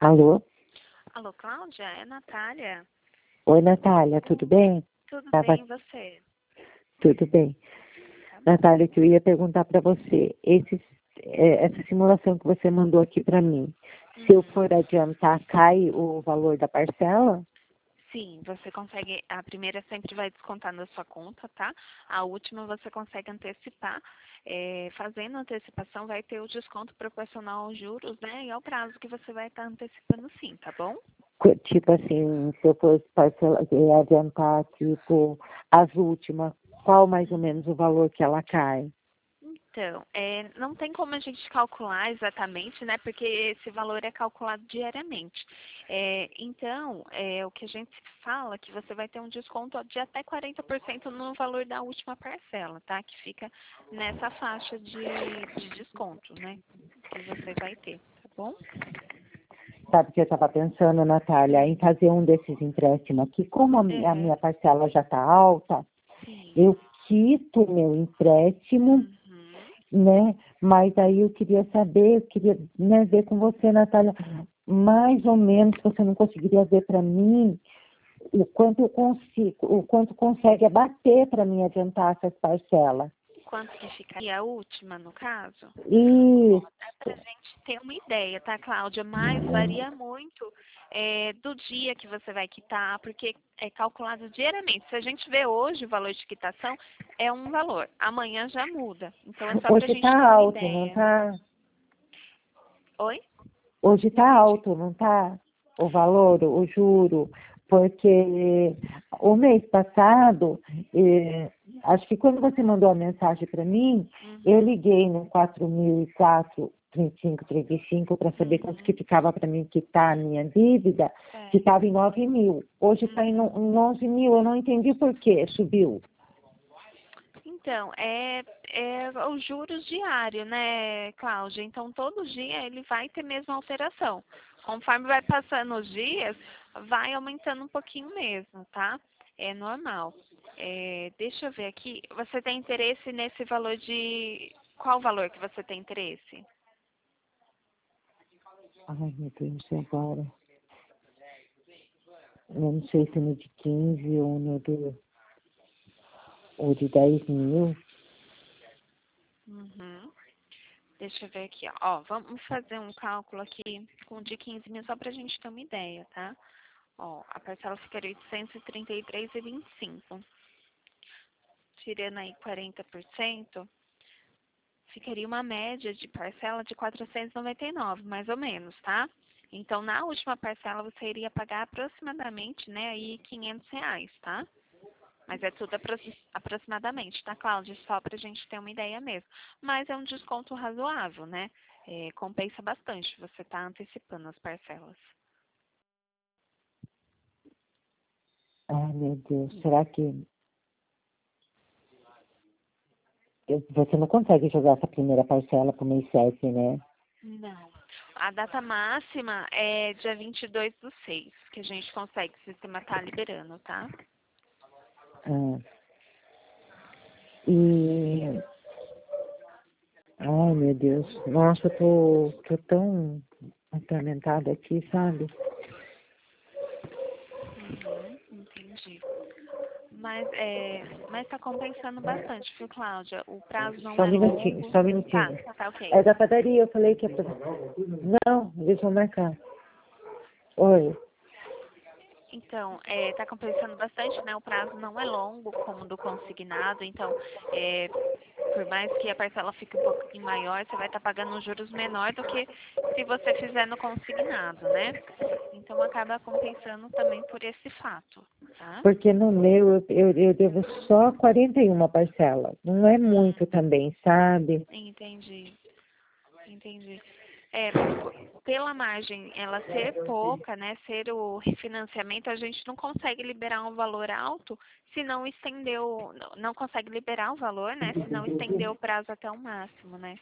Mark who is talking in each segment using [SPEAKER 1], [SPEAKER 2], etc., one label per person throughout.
[SPEAKER 1] Alô?
[SPEAKER 2] Alô, Cláudia? É Natália.
[SPEAKER 1] Oi, Natália, tudo bem?
[SPEAKER 2] Tudo
[SPEAKER 1] Tava...
[SPEAKER 2] bem, e você?
[SPEAKER 1] Tudo bem.
[SPEAKER 2] Tá bom.
[SPEAKER 1] Natália, que eu ia perguntar para você, essa simulação que você mandou aqui para mim, se eu for adiantar, cai o valor da parcela?
[SPEAKER 2] Sim, você consegue, a primeira sempre vai descontar na sua conta, tá? A última você consegue antecipar. Fazendo antecipação vai ter o desconto proporcional aos juros, né? E ao prazo que você vai estar antecipando sim, tá bom?
[SPEAKER 1] Tipo assim, se eu for adiantar, tipo, as últimas, qual mais ou menos o valor que ela cai?
[SPEAKER 2] Então, não tem como a gente calcular exatamente, né? Porque esse valor é calculado diariamente. O que a gente fala é que você vai ter um desconto de até 40% no valor da última parcela, tá? Que fica nessa faixa de desconto, né? Que você vai ter, tá bom?
[SPEAKER 1] Sabe que eu estava pensando, Natália, em fazer um desses empréstimos aqui, como a
[SPEAKER 2] Uhum.
[SPEAKER 1] minha parcela já está alta,
[SPEAKER 2] Sim.
[SPEAKER 1] eu quito meu empréstimo,
[SPEAKER 2] Uhum.
[SPEAKER 1] né? Mas aí eu queria saber, eu queria, né, ver com você, Natália, mais ou menos, se você não conseguiria ver para mim o quanto eu consigo, o quanto consegue abater para mim adiantar essas parcelas.
[SPEAKER 2] Quanto que ficaria a última, no caso? É para a
[SPEAKER 1] Isso.
[SPEAKER 2] gente ter uma ideia, tá, Cláudia? Mas varia muito do dia que você vai quitar, porque é calculado diariamente. Se a gente vê hoje o valor de quitação, é um valor. Amanhã já muda. Então é só para a
[SPEAKER 1] Hoje
[SPEAKER 2] gente
[SPEAKER 1] está
[SPEAKER 2] ter uma
[SPEAKER 1] alto, não
[SPEAKER 2] ideia.
[SPEAKER 1] está?
[SPEAKER 2] Oi?
[SPEAKER 1] Hoje
[SPEAKER 2] Não
[SPEAKER 1] está
[SPEAKER 2] entendi.
[SPEAKER 1] alto, não está? O valor, o juro, porque o mês passado, acho que quando você mandou a mensagem para mim, eu
[SPEAKER 2] Uhum,
[SPEAKER 1] liguei no 4004 3535 para saber quanto que
[SPEAKER 2] uhum,
[SPEAKER 1] ficava para mim quitar a minha dívida, que
[SPEAKER 2] certo.
[SPEAKER 1] estava em 9.000. Hoje está em
[SPEAKER 2] Uhum.
[SPEAKER 1] 11.000, eu não entendi por que subiu.
[SPEAKER 2] Então, é os juros diários, né, Cláudia? Então, todo dia ele vai ter mesmo alteração. Conforme vai passando os dias, vai aumentando um pouquinho mesmo, tá? É normal. Deixa eu ver aqui. Você tem interesse nesse valor de... Qual valor que você tem interesse?
[SPEAKER 1] Ai, meu Deus, e agora? Eu não sei se no de 15 ou de 10.000.
[SPEAKER 2] Uhum. Deixa eu ver aqui, ó. Vamos fazer um cálculo aqui com de 15 mil só pra gente ter uma ideia, tá? Ó, a parcela ficaria 833,25. Tirando aí 40%, ficaria uma média de parcela de 499, mais ou menos, tá? Então, na última parcela, você iria pagar aproximadamente, né, aí R$ 500, tá? Mas é tudo aproximadamente, tá, Cláudia? Só pra gente ter uma ideia mesmo. Mas é um desconto razoável, né? Compensa bastante você tá antecipando as parcelas.
[SPEAKER 1] Ai, meu Deus, será que você não consegue jogar essa primeira parcela pro mês 7, né?
[SPEAKER 2] Não. A data máxima é dia 22/6, que a gente consegue, o sistema tá liberando, tá?
[SPEAKER 1] Ah, e, ai, meu Deus, nossa, eu tô tão atormentada aqui, sabe?
[SPEAKER 2] Uhum, entendi. Mas tá compensando bastante, viu, Cláudia? O prazo não
[SPEAKER 1] Só um
[SPEAKER 2] é
[SPEAKER 1] minutinho,
[SPEAKER 2] longo.
[SPEAKER 1] só um
[SPEAKER 2] Tá,
[SPEAKER 1] minutinho.
[SPEAKER 2] tá ok.
[SPEAKER 1] É da padaria, eu falei que é pra... Não, deixa eu marcar. Oi.
[SPEAKER 2] Então, tá compensando bastante, né? O prazo não é longo, como do consignado. Então, por mais que a parcela fique um pouquinho maior, você vai estar pagando um juros menor do que se você fizer no consignado, né? Então, acaba compensando também por esse fato, tá?
[SPEAKER 1] Porque no meu eu devo só 41 parcelas. Não é muito também, sabe?
[SPEAKER 2] Entendi, entendi. É, pela margem ela ser pouca, né, ser o refinanciamento, a gente não consegue liberar um valor alto se não estendeu, não consegue liberar o valor, né, se não estender o prazo até o máximo, né.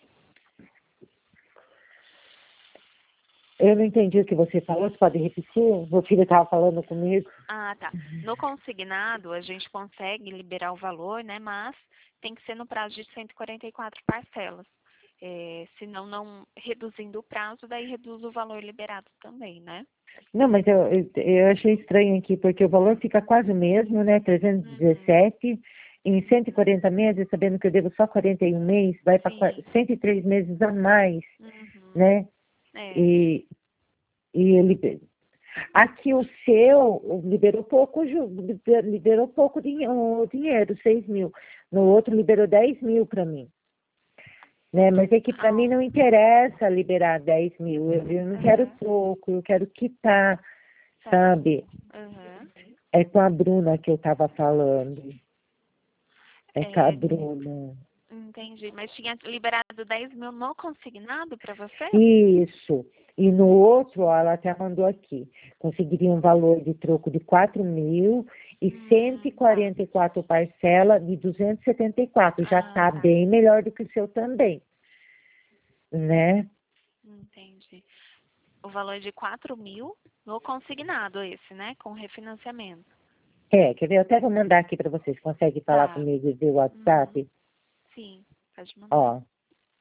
[SPEAKER 1] Eu não entendi o que você falou, você pode repetir? Meu filho estava falando comigo.
[SPEAKER 2] Ah, tá. No consignado, a gente consegue liberar o valor, né, mas tem que ser no prazo de 144 parcelas. Senão, não reduzindo o prazo, daí reduz o valor liberado também, né?
[SPEAKER 1] Não, mas eu achei estranho aqui, porque o valor fica quase o mesmo, né?
[SPEAKER 2] Uhum.
[SPEAKER 1] 317 em 140 meses, sabendo que eu devo só 41 meses, vai para
[SPEAKER 2] Sim.
[SPEAKER 1] 103 meses a mais,
[SPEAKER 2] Uhum.
[SPEAKER 1] né?
[SPEAKER 2] É.
[SPEAKER 1] E, e ele, aqui o seu liberou pouco, liberou pouco o dinheiro, 6 mil. No outro liberou 10 mil para mim. Né? Mas é que para mim
[SPEAKER 2] Ah,
[SPEAKER 1] não interessa liberar 10 mil. Eu não quero
[SPEAKER 2] aham.
[SPEAKER 1] troco, eu quero quitar,
[SPEAKER 2] Tá.
[SPEAKER 1] sabe?
[SPEAKER 2] Aham.
[SPEAKER 1] É com a Bruna que eu estava falando. É com a
[SPEAKER 2] É,
[SPEAKER 1] Bruna.
[SPEAKER 2] entendi. Mas tinha liberado 10 mil no consignado para você?
[SPEAKER 1] Isso. E no outro, ó, ela até mandou aqui. Conseguiria um valor de troco de 4 mil e cento e
[SPEAKER 2] Tá.
[SPEAKER 1] quarenta e quatro parcela de 274. Já
[SPEAKER 2] Ah,
[SPEAKER 1] está
[SPEAKER 2] tá.
[SPEAKER 1] bem melhor do que o seu também, né?
[SPEAKER 2] Entendi. O valor de 4 mil no consignado esse, né? Com refinanciamento.
[SPEAKER 1] É, quer ver? Eu até vou mandar aqui para vocês. Consegue falar
[SPEAKER 2] Tá.
[SPEAKER 1] comigo via
[SPEAKER 2] Uhum.
[SPEAKER 1] WhatsApp?
[SPEAKER 2] Sim, pode mandar.
[SPEAKER 1] Ó,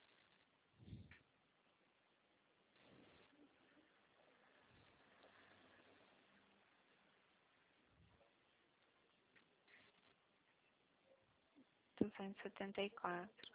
[SPEAKER 2] 274.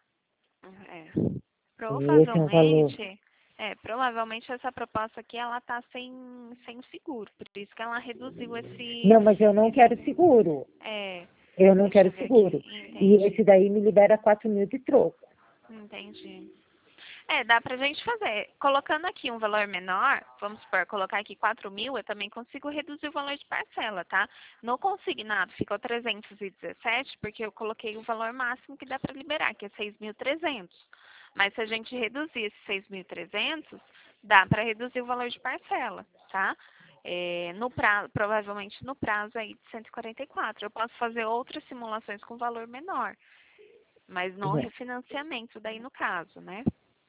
[SPEAKER 2] É.
[SPEAKER 1] e esse é um valor.
[SPEAKER 2] Provavelmente essa proposta aqui ela tá sem seguro, por isso que ela reduziu
[SPEAKER 1] Não, mas eu não quero seguro.
[SPEAKER 2] é,
[SPEAKER 1] Eu não
[SPEAKER 2] deixa
[SPEAKER 1] quero
[SPEAKER 2] eu ver
[SPEAKER 1] seguro.
[SPEAKER 2] aqui,
[SPEAKER 1] E
[SPEAKER 2] entendi,
[SPEAKER 1] esse daí me libera 4 mil de troco.
[SPEAKER 2] entendi. Dá pra gente fazer. Colocando aqui um valor menor, vamos supor, colocar aqui 4 mil, eu também consigo reduzir o valor de parcela, tá? No consignado ficou 317, porque eu coloquei o valor máximo que dá para liberar, que é 6.300. Mas se a gente reduzir esse 6.300, dá para reduzir o valor de parcela, tá? No prazo, provavelmente no prazo aí de 144. Eu posso fazer outras simulações com valor menor, mas no
[SPEAKER 1] Né?
[SPEAKER 2] refinanciamento daí no caso, né?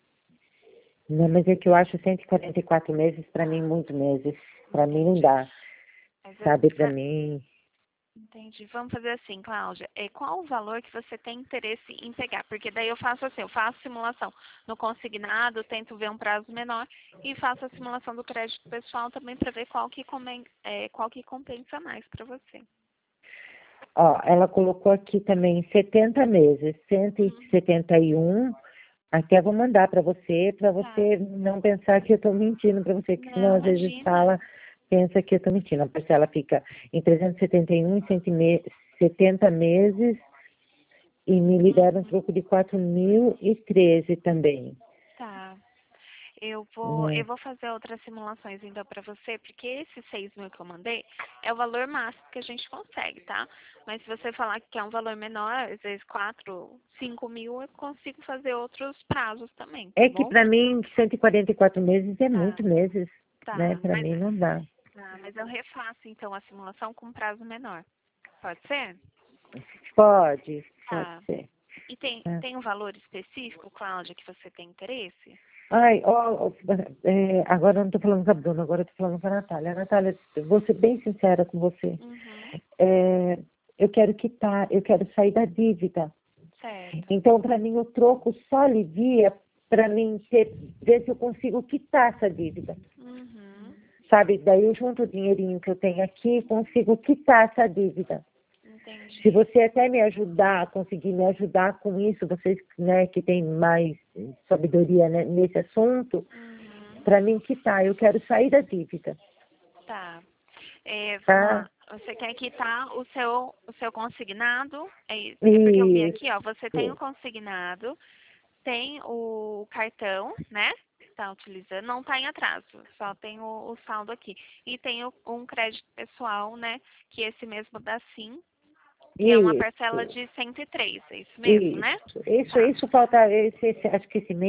[SPEAKER 1] Não, mas é que eu acho 144 meses, para mim, muito meses. Para mim não
[SPEAKER 2] Entendi.
[SPEAKER 1] dá.
[SPEAKER 2] Mas
[SPEAKER 1] Sabe, para mim.
[SPEAKER 2] entendi. Vamos fazer assim, Cláudia. Qual o valor que você tem interesse em pegar? Porque daí eu faço assim, eu faço simulação no consignado, tento ver um prazo menor e faço a simulação do crédito pessoal também para ver qual que compensa mais para você.
[SPEAKER 1] Ó, ela colocou aqui também 70 meses,
[SPEAKER 2] Uhum.
[SPEAKER 1] 171. Até vou mandar para
[SPEAKER 2] Tá.
[SPEAKER 1] você não pensar que eu estou mentindo para você, que senão
[SPEAKER 2] Não,
[SPEAKER 1] às vezes
[SPEAKER 2] imagina.
[SPEAKER 1] fala, pensa que eu estou mentindo. A parcela fica em 371 e 170 meses e me libera um
[SPEAKER 2] Uhum.
[SPEAKER 1] troco de 4.013 também,
[SPEAKER 2] Tá. Eu
[SPEAKER 1] né?
[SPEAKER 2] vou fazer outras simulações então para você, porque esse 6 mil que eu mandei é o valor máximo que a gente consegue, tá? Mas se você falar que é um valor menor, às vezes 4, 5 mil, eu consigo fazer outros prazos também, tá
[SPEAKER 1] É que
[SPEAKER 2] bom?
[SPEAKER 1] para mim 144 meses é
[SPEAKER 2] Tá,
[SPEAKER 1] muito meses, né?
[SPEAKER 2] tá.
[SPEAKER 1] Para mim não dá.
[SPEAKER 2] Mas eu refaço então a simulação com prazo menor. Pode ser?
[SPEAKER 1] Pode
[SPEAKER 2] Tá.
[SPEAKER 1] ser.
[SPEAKER 2] E tem,
[SPEAKER 1] Tá.
[SPEAKER 2] tem um valor específico, Cláudia, que você tem interesse?
[SPEAKER 1] Ai, agora eu não estou falando com a Bruna, agora eu estou falando com a Natália. Natália, eu vou ser bem sincera com você.
[SPEAKER 2] Uhum.
[SPEAKER 1] É, eu quero quitar, eu quero sair da dívida.
[SPEAKER 2] Certo.
[SPEAKER 1] Então, para mim, o troco só alivia para mim ver se eu consigo quitar essa dívida.
[SPEAKER 2] Uhum.
[SPEAKER 1] Sabe? Daí eu junto o dinheirinho que eu tenho aqui e consigo quitar essa dívida. Se
[SPEAKER 2] Entendi.
[SPEAKER 1] você até me ajudar, conseguir me ajudar com isso, vocês, né, que têm mais sabedoria, né, nesse assunto,
[SPEAKER 2] Uhum.
[SPEAKER 1] para mim quitar, eu quero sair da dívida,
[SPEAKER 2] Tá. Vamos
[SPEAKER 1] tá?
[SPEAKER 2] lá. Você quer quitar o seu consignado? É porque eu vi aqui, ó. Você tem o
[SPEAKER 1] Isso,
[SPEAKER 2] consignado, tem o cartão, né? Tá utilizando, não tá em atraso, só tem o saldo aqui. E tem um crédito pessoal, né? Que esse mesmo da Sim, que é uma parcela
[SPEAKER 1] isso,
[SPEAKER 2] de 103, é isso mesmo, né? Tá.
[SPEAKER 1] isso falta, acho que esse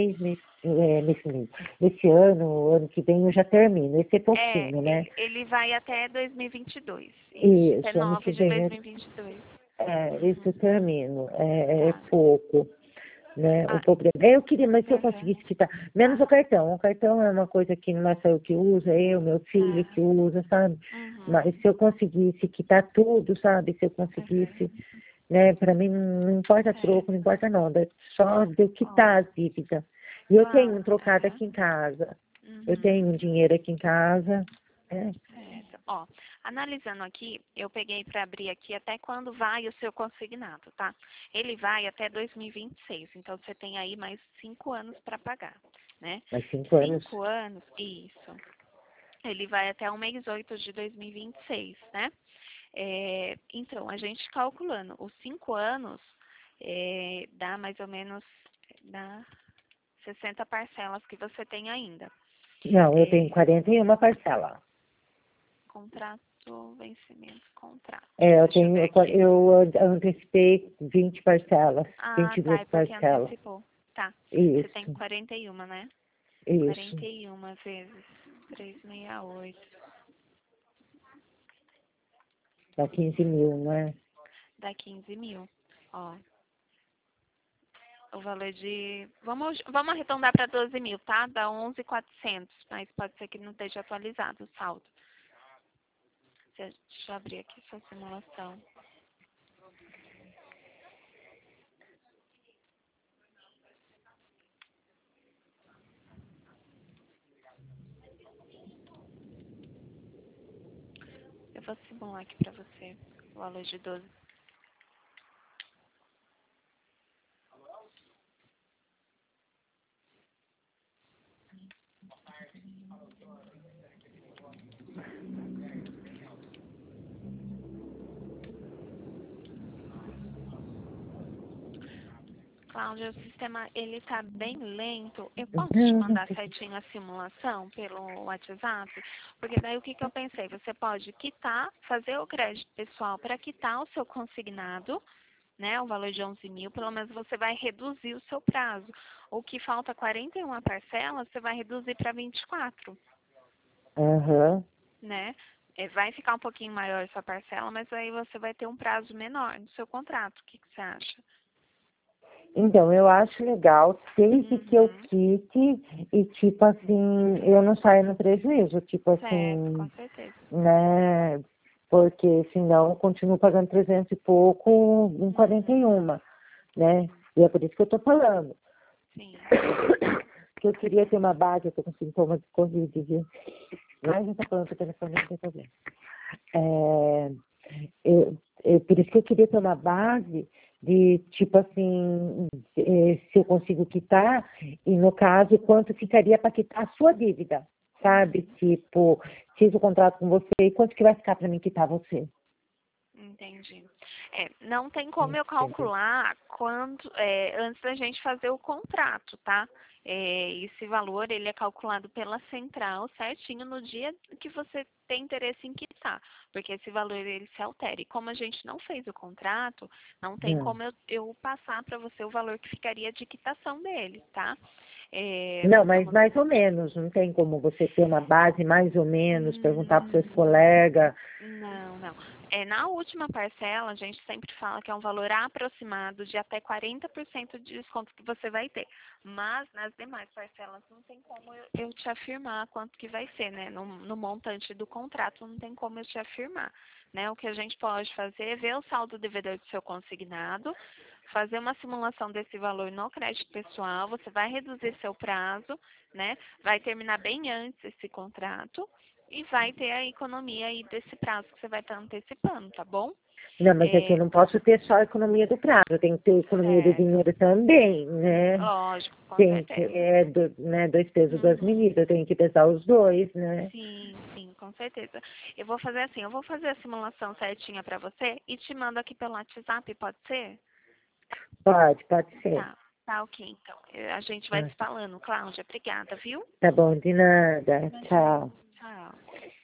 [SPEAKER 1] esse ano que vem eu já termino, esse é pouquinho, né?
[SPEAKER 2] Ele vai até 2022. Isso, até
[SPEAKER 1] Isso, ano
[SPEAKER 2] 9
[SPEAKER 1] que
[SPEAKER 2] de
[SPEAKER 1] vem
[SPEAKER 2] 2022.
[SPEAKER 1] esse eu
[SPEAKER 2] Uhum.
[SPEAKER 1] termino, é
[SPEAKER 2] Tá.
[SPEAKER 1] pouco. Né? O
[SPEAKER 2] Ah,
[SPEAKER 1] problema. Eu queria, mas se eu
[SPEAKER 2] aham.
[SPEAKER 1] conseguisse quitar, menos o cartão. O cartão é uma coisa que não é só eu que usa, é eu, meu filho
[SPEAKER 2] Tá.
[SPEAKER 1] que usa, sabe?
[SPEAKER 2] Uhum.
[SPEAKER 1] Mas se eu conseguisse quitar tudo, sabe? Se eu
[SPEAKER 2] Aham.
[SPEAKER 1] conseguisse. né? Para mim não importa troco, não importa nada, só de eu quitar as dívidas. E eu tenho um trocado aqui em casa, eu tenho um dinheiro aqui em casa, né?
[SPEAKER 2] Certo. Ó, analisando aqui, eu peguei para abrir aqui até quando vai o seu consignado, tá? Ele vai até 2026, então você tem aí mais 5 anos para pagar, né?
[SPEAKER 1] Mais 5 anos.
[SPEAKER 2] 5 anos, isso. Ele vai até o mês 8 de 2026, né? Então, a gente calculando os 5 anos, dá mais ou menos, dá 60 parcelas que você tem ainda.
[SPEAKER 1] Não, eu tenho 41 parcelas.
[SPEAKER 2] Contrato, vencimento, contrato.
[SPEAKER 1] Eu antecipei 20 parcelas,
[SPEAKER 2] Ah,
[SPEAKER 1] 22
[SPEAKER 2] tá, é porque
[SPEAKER 1] parcelas.
[SPEAKER 2] antecipou. Tá. Você
[SPEAKER 1] Isso,
[SPEAKER 2] tem 41, né?
[SPEAKER 1] isso.
[SPEAKER 2] 41 vezes 368.
[SPEAKER 1] Dá 15 mil, não é?
[SPEAKER 2] Dá 15 mil. Ó. O valor de... Vamos arredondar para 12 mil, tá? Dá 11.400, mas pode ser que não esteja atualizado o saldo. Deixa eu abrir aqui sua simulação. Eu vou simular aqui para você o valor de 12. Cláudia, o sistema ele tá bem lento. Eu posso te mandar certinho a simulação pelo WhatsApp? Porque daí o que eu pensei? Você pode quitar, fazer o crédito pessoal para quitar o seu consignado, né? O valor de 11 mil, pelo menos você vai reduzir o seu prazo. O que falta 41 parcelas, você vai reduzir para 24,
[SPEAKER 1] Aham.
[SPEAKER 2] né? Vai ficar um pouquinho maior sua parcela, mas aí você vai ter um prazo menor no seu contrato. O que você acha?
[SPEAKER 1] Então, eu acho legal, desde que eu quite e, tipo assim, eu não saia no prejuízo, tipo
[SPEAKER 2] Certo, com
[SPEAKER 1] assim,
[SPEAKER 2] certeza.
[SPEAKER 1] né? Porque senão eu continuo pagando 300 e pouco em 41, né? E é por isso que eu tô falando.
[SPEAKER 2] Sim.
[SPEAKER 1] Que eu queria ter uma base, eu tô com sintomas de Covid, viu? Mas a gente tá falando por telefone, não tem problema. Por isso que eu queria ter uma base de, tipo assim, se eu consigo quitar, e no caso, quanto ficaria para quitar a sua dívida, sabe? Tipo, fiz o contrato com você, e quanto que vai ficar para mim quitar você?
[SPEAKER 2] Entendi. Não tem como eu calcular antes da gente fazer o contrato, tá? Esse valor, ele é calculado pela central certinho no dia que você tem interesse em quitar, porque esse valor, ele se altera. E como a gente não fez o contrato, não tem como eu passar para você o valor que ficaria de quitação dele, tá?
[SPEAKER 1] Não, mas mais ou menos, não tem como você ter uma base mais ou menos, perguntar para seus colegas.
[SPEAKER 2] Não. Na última parcela, a gente sempre fala que é um valor aproximado de até 40% de desconto que você vai ter. Mas nas demais parcelas não tem como eu te afirmar quanto que vai ser, né? No montante do contrato não tem como eu te afirmar, né? O que a gente pode fazer é ver o saldo devedor do seu consignado, fazer uma simulação desse valor no crédito pessoal, você vai reduzir seu prazo, né? Vai terminar bem antes esse contrato e vai ter a economia aí desse prazo que você vai estar antecipando, tá bom?
[SPEAKER 1] Não, mas é que eu não posso ter só a economia do prazo, eu tenho que ter a economia do
[SPEAKER 2] Certo.
[SPEAKER 1] dinheiro também, né?
[SPEAKER 2] Lógico, com
[SPEAKER 1] Tem que,
[SPEAKER 2] certeza.
[SPEAKER 1] né, dois pesos, duas medidas, eu tenho que pesar os dois, né?
[SPEAKER 2] Sim, com certeza. Eu vou fazer assim, eu vou fazer a simulação certinha para você e te mando aqui pelo WhatsApp, pode ser?
[SPEAKER 1] Pode ser.
[SPEAKER 2] Tá ok, então. A gente vai se falando, Cláudia. Obrigada, viu?
[SPEAKER 1] Tá bom, de nada.
[SPEAKER 2] Imagina.
[SPEAKER 1] Tchau.
[SPEAKER 2] Tchau.